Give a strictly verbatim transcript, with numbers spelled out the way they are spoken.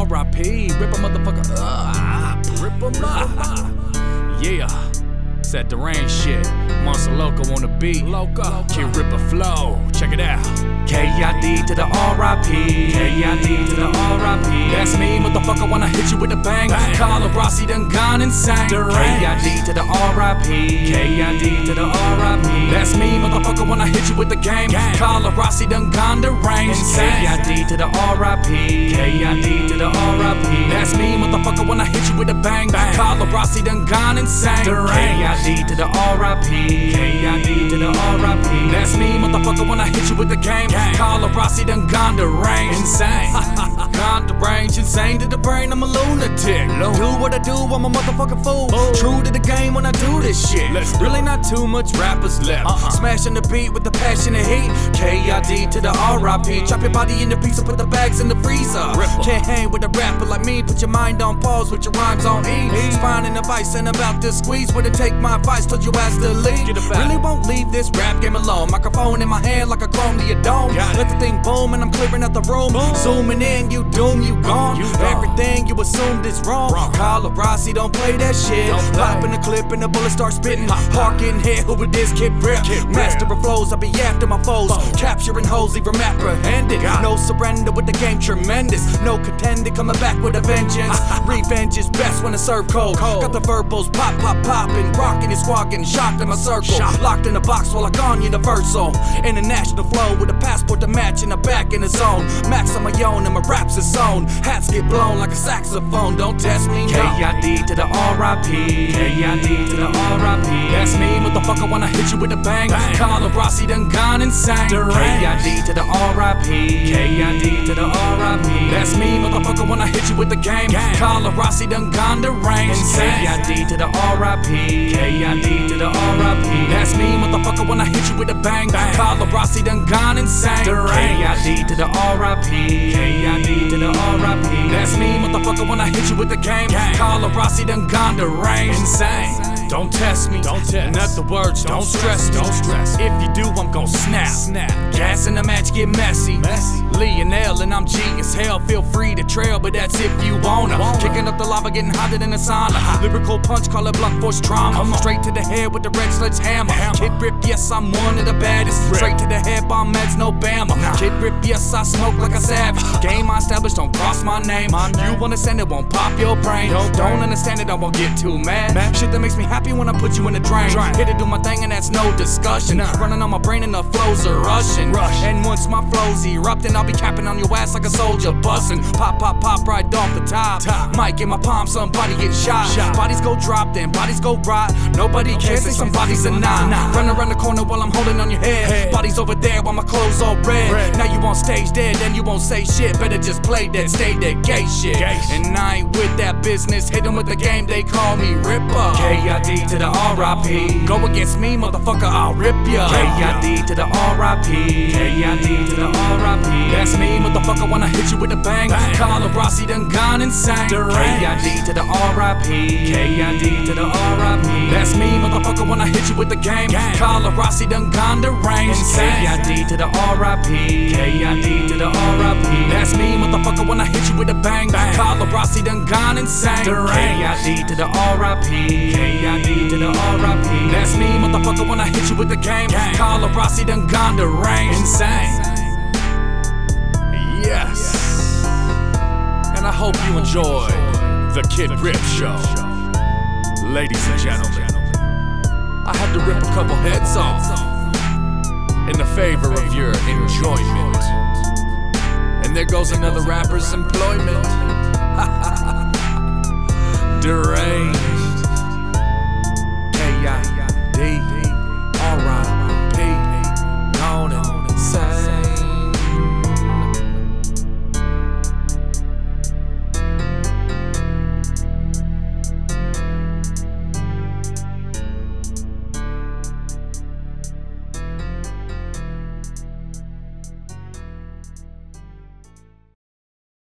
R I P. Rip a motherfucker up. Rip 'em up. Yeah. It's that deranged shit. Monster Loco on the beat. Loco. Kid Ripper flow. Check it out. K I D to the R I P. K I D to the R I P. That's me, motherfucker, when I hit you with a bang. bang. Carla Rossi done gone insane. K I D to the R I P. K I D to the R I P. That's me, motherfucker, when I hit you with the game. Gang. Carla Rossi done gone deranged. K I D to the R I P. K I D to the R I P. That's me, motherfucker, when I hit you with a bang. bang. Carla Rossi done gone insane. K I D to the R I P. K I D to the R I P. That's me, motherfucker, when I hit you with the game. Carla Rossi done gone deranged. Insane. Gone deranged, insane to the brain, I'm a lunatic. Do what I do, I'm a motherfucking fool. True to the game when I do this shit. Really not too much rappers left. Uh-uh. Smashing the beat with the passion and heat. K I D to the R I P. Chop your body into pieces, put the bags in the freezer. Ripper. Can't hang with a rapper like me. Put your mind on pause with your rhymes on E. Spine in the vice and about to squeeze. Where to take my advice, told you as the lead. Really won't leave this rap game alone. Microphone in my hand like a chrome to your dome. Let the thing boom and I'm clearing out the room. Boom. Zooming in, you doom, you gone. You Everything you assumed is wrong. wrong. Carla Rossi don't play that shit. Popping the clip and the bullet start spitting. Park in here, who with this kid rip? Master of flows, I be after my foes. Foe. Capturing hoes, leave them apprehended. Got no surrender with the game, tremendous. No contender, coming back with a vengeance. Revenge is best when I serve cold. cold. Got the verbals pop, pop, popping. Rocking and squawking, shocked in my circle. Shock. Locked in a box while I gone universal. International flow with a passport to match in the back in the zone. Max on my own and my raps is zone. Hats get blown like a saxophone, don't test me. K I D to the R I P. K I D to the R I P. That's me, motherfucker, when I hit you with a bang. bang. Carla Rossi done gone insane. K I D to the R I P. K I D to the R I P. That's me, motherfucker, when I hit you with the game. Gang. Carla Rossi done gone deranged. K I D to the R I P. K I D to the R I P. That's me, motherfucker, when I hit you with a bang. bang. Carla Rossi done gone insane. K I D to the R I P. K I D to the R I P. That's me, motherfucker, when I hit you with the game. Gang. Carla Rossi done gone deranged. Insane. Don't test me. Don't test. In other words, don't, don't stress me. Don't stress. If you do, I'm gon' snap. Snap. Gas in the match get messy. Messy. Lionel and I'm G as hell. Feel free to trail, but that's if you wanna. wanna. Kicking up the lava, getting hotter than a sauna. Uh-huh. Lyrical punch, call it blunt force trauma. Straight to the head with the red sledgehammer. Kid Rip, yes, I'm one of the baddest. Rip. Straight to the head, bomb meds, no bama. Nah. Kid Rip, yes, I smoke like a savage. Game I established, don't cross my name. my name. You understand it, won't pop your brain. Don't, don't understand it, I won't get too mad. mad. Shit that makes me happy when I put you in the drain. drain. Here to do my thing and that's no discussion. Nah. Running on my brain and the flows are rushing. Rush. And once my flows erupting, I'll be capping on your ass like a soldier busting. Pop, pop, pop right off the top. top. Mic in my palm, somebody get shot. shot. Bodies go drop, then bodies go rot. Nobody no cares, say some bodies are not. Nah. Run around the corner while I'm holding on your head. head. Bodies over there while my clothes all red. red. Now you on stage dead, then you won't say shit. Better just play that, stay that gay shit. Gay and I ain't with that business. Hit them with the game, they call me Ripper. K I D to the R I P. Go against me, motherfucker, I'll rip ya. K I D to the R I P. K I D to the R I P. That's me, motherfucker, when I hit you with a bang. bang. Carla Rossi done gone insane. K I D to the R I P. K I D to the R I P. That's me, motherfucker, when I hit you with the game. Gang. Carla Rossi done gone deranged. K I D to the R I P. K I D to the R I P. That's me, motherfucker, when I hit you with a bang. bang. Carla Rossi done gone insane. K I D to the R I P. K I D to the R I P. That's me, motherfucker, when I hit you with the game. Gang. Carla Rossi done gone deranged. Insane. Yes. And I hope you enjoy the Kid Rip Show. Ladies and gentlemen, I had to rip a couple heads off in the favor of your enjoyment. And there goes another rapper's employment. Deranged.